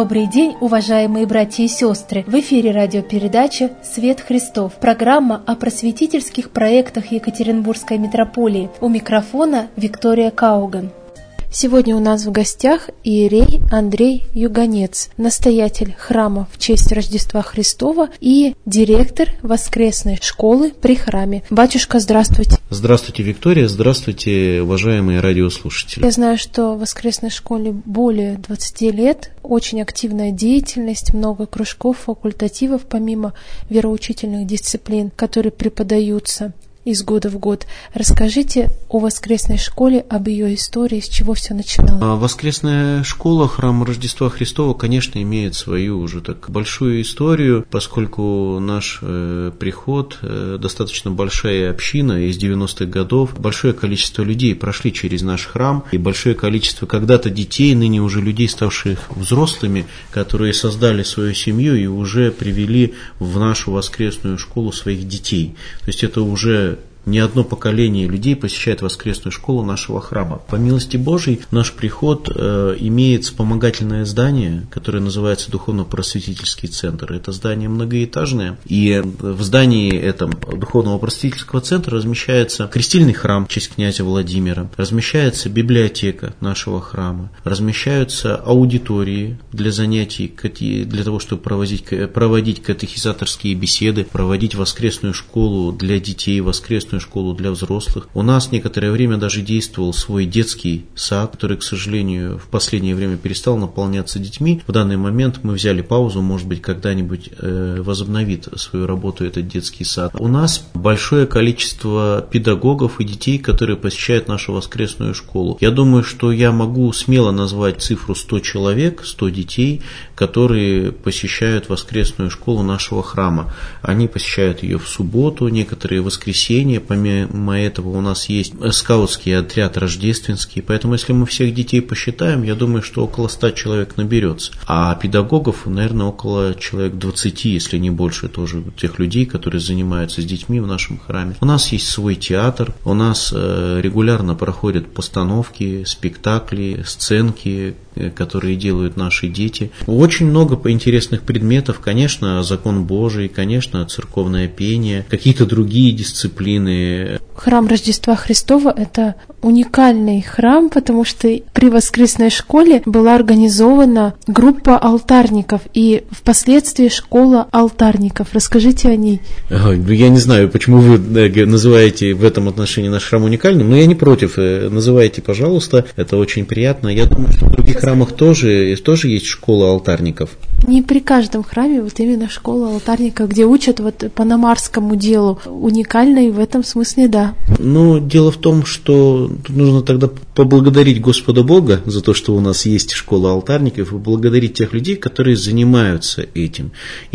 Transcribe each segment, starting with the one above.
Добрый день, уважаемые братья и сестры! В эфире радиопередача «Свет Христов». Программа о просветительских проектах Екатеринбургской митрополии. У микрофона Виктория Кауган. Сегодня у нас в гостях иерей Андрей Юганец, настоятель храма в честь Рождества Христова и директор воскресной школы при храме. Батюшка, здравствуйте. Здравствуйте, Виктория. Здравствуйте, уважаемые радиослушатели. Я знаю, что в воскресной школе более 20 лет, очень активная деятельность, много кружков, факультативов, помимо вероучительных дисциплин, которые преподаются из года в год. Расскажите о воскресной школе, об ее истории, с чего все начиналось. Воскресная школа, храм Рождества Христова, конечно, имеет свою уже так большую историю, поскольку наш приход, достаточно большая община из 90-х годов, большое количество людей прошли через наш храм, и большое количество когда-то детей, ныне уже людей, ставших взрослыми, которые создали свою семью и уже привели в нашу воскресную школу своих детей. То есть это уже не одно поколение людей посещает воскресную школу нашего храма. По милости Божией наш приход имеет вспомогательное здание, которое называется Духовно-просветительский центр. Это здание многоэтажное, и в здании этом Духовно-просветительского центра размещается крестильный храм в честь князя Владимира, размещается библиотека нашего храма, размещаются аудитории для занятий, для того, чтобы проводить катехизаторские беседы, проводить воскресную школу для детей, воскресную школу для взрослых. У нас некоторое время даже действовал свой детский сад, который, к сожалению, в последнее время перестал наполняться детьми. В данный момент мы взяли паузу, может быть, когда-нибудь возобновит свою работу этот детский сад. У нас большое количество педагогов и детей, которые посещают нашу воскресную школу. Я думаю, что я могу смело назвать цифру 100 человек, 100 детей, которые посещают воскресную школу нашего храма. Они посещают ее в субботу, некоторые в воскресенье. Помимо этого у нас есть скаутский отряд рождественский, поэтому если мы всех детей посчитаем, я думаю, что около 100 человек наберется. А педагогов, наверное, около человек 20, если не больше, тоже тех людей, которые занимаются с детьми в нашем храме. У нас есть свой театр, у нас регулярно проходят постановки, спектакли, сценки, которые делают наши дети. Очень много интересных предметов, конечно, закон Божий, конечно, церковное пение, какие-то другие дисциплины. Храм Рождества Христова – это уникальный храм, потому что при воскресной школе была организована группа алтарников и впоследствии школа алтарников. Расскажите о ней. Я не знаю, почему вы называете в этом отношении наш храм уникальным, но я не против. Называйте, пожалуйста, это очень приятно. Я думаю, что в других храмах тоже есть школа алтарников. Не при каждом храме вот именно школа алтарников, где учат вот панамарскому делу. Уникальной в этом смысле, да. Но дело в том, что тут нужно тогда поблагодарить Господа Бога за то, что у нас есть школа алтарников, и благодарить тех людей, которые занимаются этим.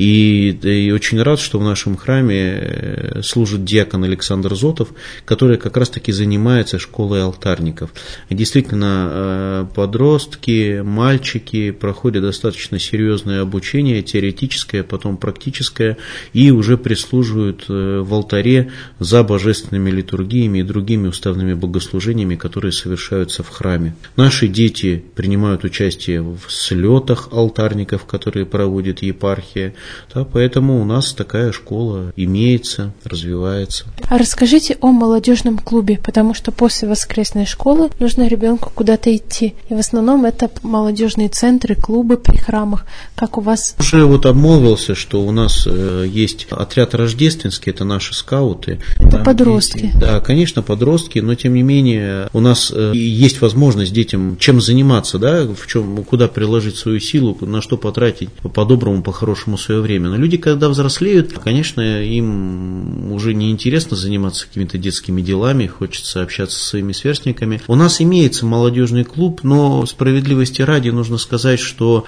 И очень рад, что в нашем храме служит диакон Александр Зотов, который как раз-таки занимается школой алтарников. И действительно, подростки, мальчики проходят достаточно серьезное обучение, теоретическое, потом практическое, и уже прислуживают в алтаре за божественными литургиями и другими уставными богослужениями, которые совершаются в храме. Наши дети принимают участие в слетах алтарников, которые проводит епархия, да, поэтому у нас такая школа имеется, развивается. А расскажите о молодежном клубе, потому что после воскресной школы нужно ребенку куда-то идти, и в основном это молодежные центры, клубы при храмах. Как у вас? Уже вот обмолвился, что у нас есть отряд рождественский, это наши скауты. Это подростки. Есть, да, конечно, подростки, но тем не менее у нас есть возможность детям чем заниматься, да, куда приложить свою силу, на что потратить по-доброму, по-хорошему свое время. Но люди, когда взрослеют, конечно, им уже не интересно заниматься какими-то детскими делами, хочется общаться со своими сверстниками. У нас имеется молодежный клуб, но справедливости ради нужно сказать, что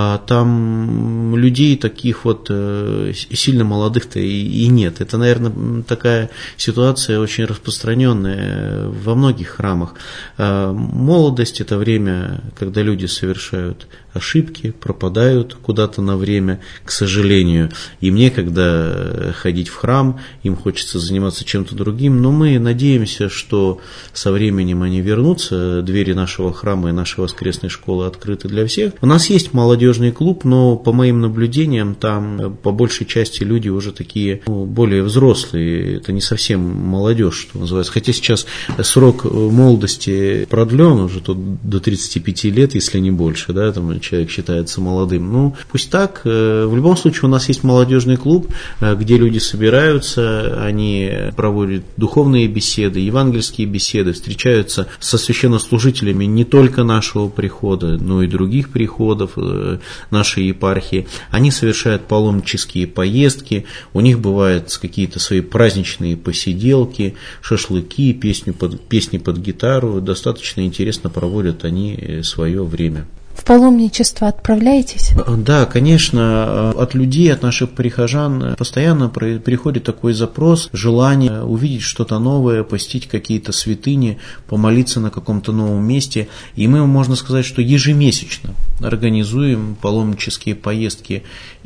там людей таких вот сильно молодых-то и нет. Это, наверное, такая ситуация очень распространенная во многих храмах. Молодость – это время, когда люди совершают ошибки, пропадают куда-то на время, к сожалению. Им некогда ходить в храм, им хочется заниматься чем-то другим, но мы надеемся, что со временем они вернутся. Двери нашего храма и нашей воскресной школы открыты для всех. У нас есть молодежный клуб, но по моим наблюдениям там по большей части люди уже такие более взрослые. Это не совсем молодежь, что называется. Хотя сейчас срок молодости продлен уже тут до 35 лет, если не больше, да, там человек считается молодым. Ну, пусть так. В любом случае у нас есть молодежный клуб, где люди собираются, они проводят духовные беседы, евангельские беседы, встречаются со священнослужителями не только нашего прихода, но и других приходов нашей епархии. Они совершают паломнические поездки, у них бывают какие-то свои праздничные посиделки, шашлыки, песни под гитару. Достаточно интересно проводят они свое время. В паломничество отправляетесь? Да, конечно, от людей, от наших прихожан постоянно приходит такой запрос, желание увидеть что-то новое, посетить какие-то святыни, помолиться на каком-то новом месте. И мы, можно сказать, что ежемесячно организуем паломнические поездки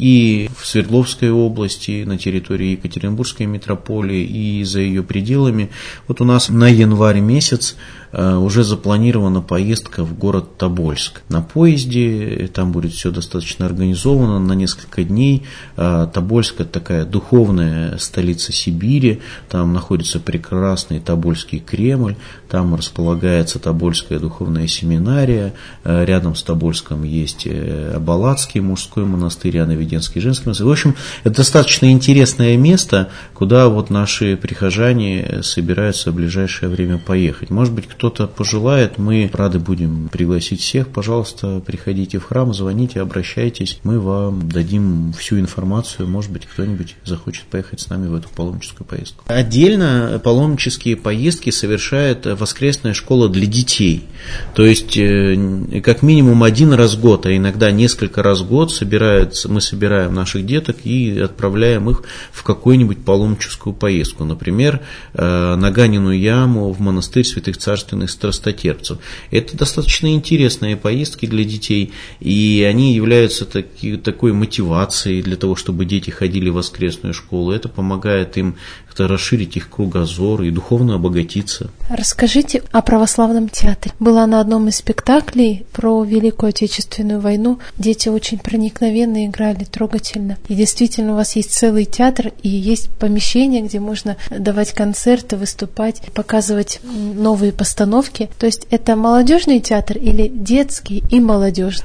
и в Свердловской области, на территории Екатеринбургской митрополии и за ее пределами. Вот у нас на январь месяц уже запланирована поездка в город Тобольск. На поезде, там будет все достаточно организовано на несколько дней. Тобольск – это такая духовная столица Сибири, там находится прекрасный Тобольский Кремль, там располагается Тобольская духовная семинария, рядом с Тобольском есть Абалацкий мужской монастырь, Иоанно-Веденский женский монастырь. В общем, это достаточно интересное место, куда вот наши прихожане собираются в ближайшее время поехать. Может быть, кто-то пожелает, мы рады будем пригласить всех. Пожалуйста, приходите в храм, звоните, обращайтесь, мы вам дадим всю информацию. Может быть, кто-нибудь захочет поехать с нами в эту паломническую поездку. Отдельно паломнические поездки совершает воскресная школа для детей. То есть, как минимум один раз в год, а иногда несколько раз в год мы собираем наших деток и отправляем их в какую-нибудь паломническую поездку. Например, на Ганину яму в монастырь святых царственных страстотерпцев. Это достаточно интересные поездки для детей, и они являются такой мотивацией для того, чтобы дети ходили в воскресную школу. Это помогает им как-то расширить их кругозор и духовно обогатиться. Расскажите о православном театре. Была на одном из спектаклей про Великую Отечественную войну. Дети очень проникновенно играли, трогательно. И действительно, у вас есть целый театр, и есть помещение, где можно давать концерты, выступать, показывать новые постановки. То есть это молодежный театр или детский и молодежный?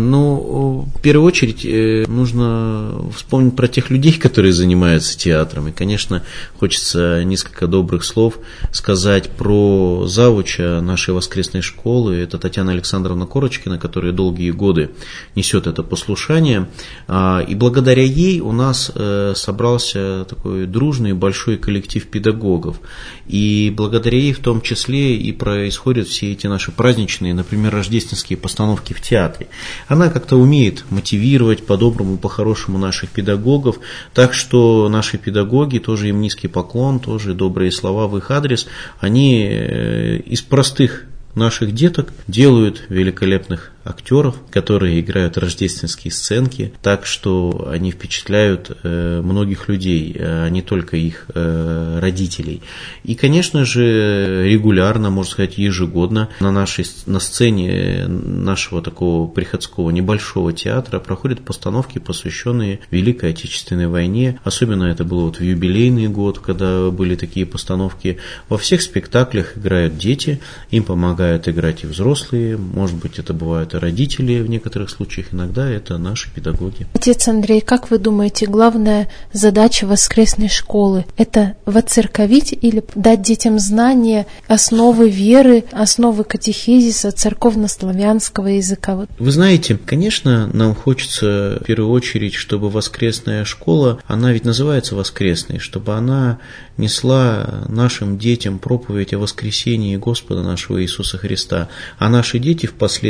В первую очередь нужно вспомнить про тех людей, которые занимаются театром. И, конечно, хочется несколько добрых слов сказать про завуча нашей воскресной школы. Это Татьяна Александровна Корочкина, которая долгие годы несет это послушание. И благодаря ей у нас собрался такой дружный большой коллектив педагогов. И благодаря ей в том числе и происходят все эти наши праздничные, например, рождественские постановки в театре. Она как-то умеет мотивировать по-доброму, по-хорошему наших педагогов. Так что наши педагоги, тоже им низкий поклон, тоже добрые слова в их адрес, они из простых наших деток делают великолепных актеров, которые играют рождественские сценки, так что они впечатляют многих людей, а не только их родителей. И, конечно же, регулярно, можно сказать, ежегодно на сцене нашего такого приходского небольшого театра проходят постановки, посвященные Великой Отечественной войне. Особенно это было вот в юбилейный год, когда были такие постановки. Во всех спектаклях играют дети, им помогают играть и взрослые, может быть, это бывают и родители в некоторых случаях, иногда это наши педагоги. Отец Андрей, как вы думаете, главная задача воскресной школы – это воцерковить или дать детям знания, основы веры, основы катехизиса, церковно-славянского языка? Вы знаете, конечно, нам хочется в первую очередь, чтобы воскресная школа, она ведь называется воскресной, чтобы она несла нашим детям проповедь о воскресении Господа нашего Иисуса Христа, а наши дети впоследствии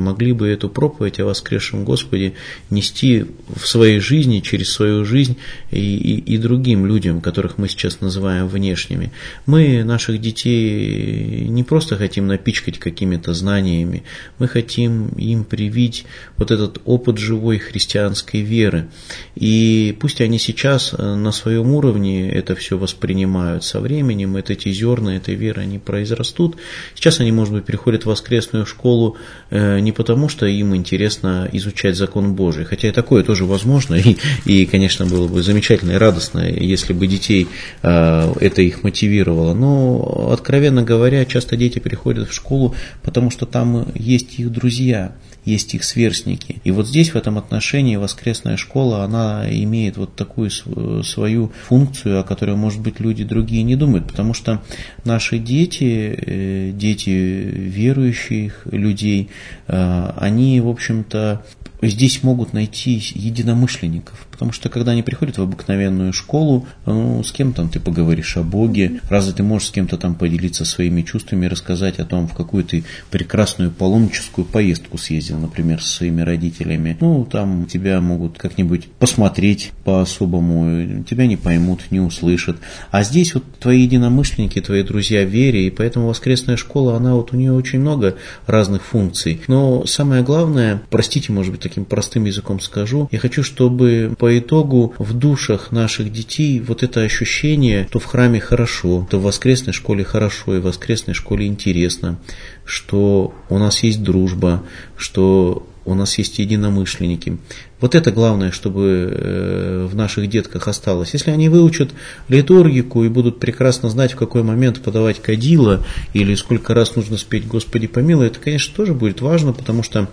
могли бы эту проповедь о воскресшем Господе нести в своей жизни, через свою жизнь и другим людям, которых мы сейчас называем внешними. Мы наших детей не просто хотим напичкать какими-то знаниями, мы хотим им привить вот этот опыт живой христианской веры. И пусть они сейчас на своем уровне это все воспринимают, со временем эти зерна этой веры, они произрастут. Сейчас они, может быть, приходят в воскресную школу не потому, что им интересно изучать закон Божий, хотя и такое тоже возможно, и конечно, было бы замечательно и радостно, если бы детей это их мотивировало. Но, откровенно говоря, часто дети приходят в школу, потому что там есть их друзья, есть их сверстники. И вот здесь, в этом отношении, воскресная школа, она имеет вот такую свою функцию, о которой, может быть, люди другие не думают, потому что наши дети, дети верующих людей, они, в общем-то, здесь могут найти единомышленников, потому что когда они приходят в обыкновенную школу, с кем там ты поговоришь о Боге, разве ты можешь с кем-то там поделиться своими чувствами, рассказать о том, в какую ты прекрасную паломническую поездку съездил, например, со своими родителями. Там тебя могут как-нибудь посмотреть по-особому, тебя не поймут, не услышат. А здесь вот твои единомышленники, твои друзья в вере, и поэтому воскресная школа, она вот у нее очень много разных функций. Но самое главное, простите, может быть, таким простым языком скажу, я хочу, чтобы по итогу в душах наших детей вот это ощущение, что в храме хорошо, что в воскресной школе хорошо и в воскресной школе интересно, что у нас есть дружба, что у нас есть единомышленники. Вот это главное, чтобы в наших детках осталось. Если они выучат литургику и будут прекрасно знать, в какой момент подавать кадило или сколько раз нужно спеть «Господи помилуй», это, конечно, тоже будет важно, потому что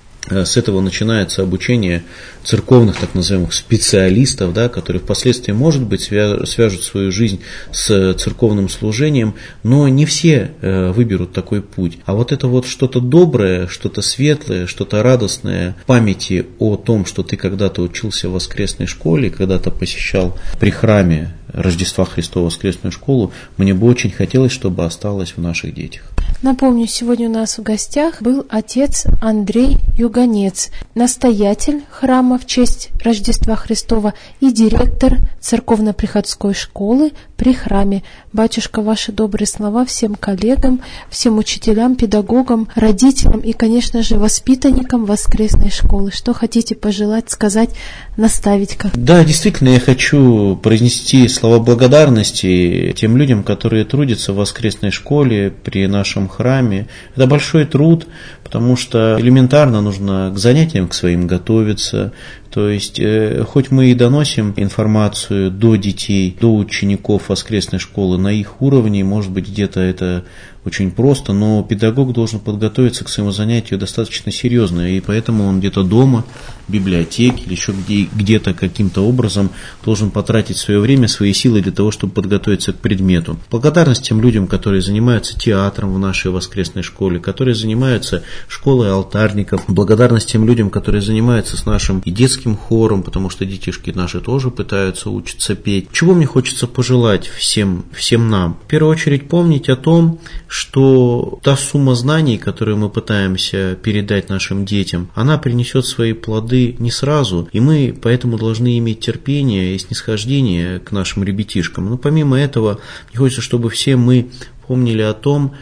с этого начинается обучение церковных, так называемых, специалистов, которые впоследствии, может быть, свяжут свою жизнь с церковным служением, но не все выберут такой путь. А вот это вот что-то доброе, что-то светлое, что-то радостное в памяти о том, что ты когда-то учился в воскресной школе, когда-то посещал при храме Рождества Христова воскресную школу, мне бы очень хотелось, чтобы осталось в наших детях. Напомню, сегодня у нас в гостях был отец Андрей Юганец, настоятель храма в честь Рождества Христова и директор церковно-приходской школы при храме. Батюшка, ваши добрые слова всем коллегам, всем учителям, педагогам, родителям и, конечно же, воспитанникам воскресной школы. Что хотите пожелать, сказать, наставить как? Да, действительно, я хочу произнести слова благодарности тем людям, которые трудятся в воскресной школе при нашем храме. Это большой труд, потому что элементарно нужно к занятиям к своим готовиться. То есть, хоть мы и доносим информацию до детей, до учеников воскресной школы на их уровне, может быть, где-то это очень просто, но педагог должен подготовиться к своему занятию достаточно серьезно, и поэтому он где-то дома, в библиотеке или еще где-то каким-то образом должен потратить свое время, свои силы для того, чтобы подготовиться к предмету. Благодарность тем людям, которые занимаются театром в нашей воскресной школе, которые занимаются школой алтарников, благодарность тем людям, которые занимаются с нашим и детским хором, потому что детишки наши тоже пытаются учиться петь. Чего мне хочется пожелать всем нам? В первую очередь помнить о том, что та сумма знаний, которую мы пытаемся передать нашим детям, она принесет свои плоды не сразу, и мы поэтому должны иметь терпение и снисхождение к нашим ребятишкам. Но помимо этого, мне хочется, чтобы все мы помнили о том,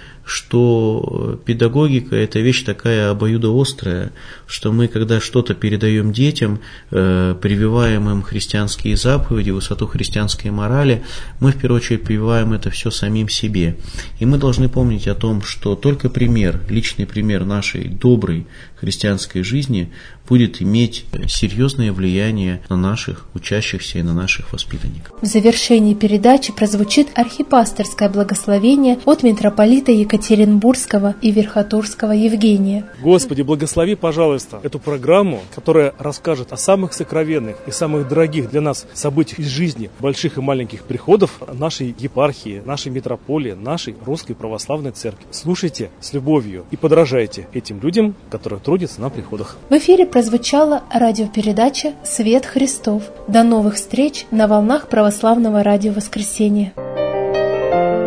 что педагогика – это вещь такая обоюдоострая, что мы, когда что-то передаем детям, прививаем им христианские заповеди, высоту христианской морали, мы в первую очередь прививаем это все самим себе. И мы должны помнить о том, что только пример, личный пример нашей доброй христианской жизни будет иметь серьезное влияние на наших учащихся и на наших воспитанников. В завершении передачи прозвучит архипасторское благословение от митрополита Екатеринбургского и Верхотурского Евгения. Господи, благослови, пожалуйста, эту программу, которая расскажет о самых сокровенных и самых дорогих для нас событиях из жизни больших и маленьких приходов нашей епархии, нашей митрополии, нашей Русской Православной Церкви. Слушайте с любовью и подражайте этим людям, которые трудятся на приходах. В эфире прозвучала радиопередача «Свет Христов». До новых встреч на волнах Православного радио Воскресенья.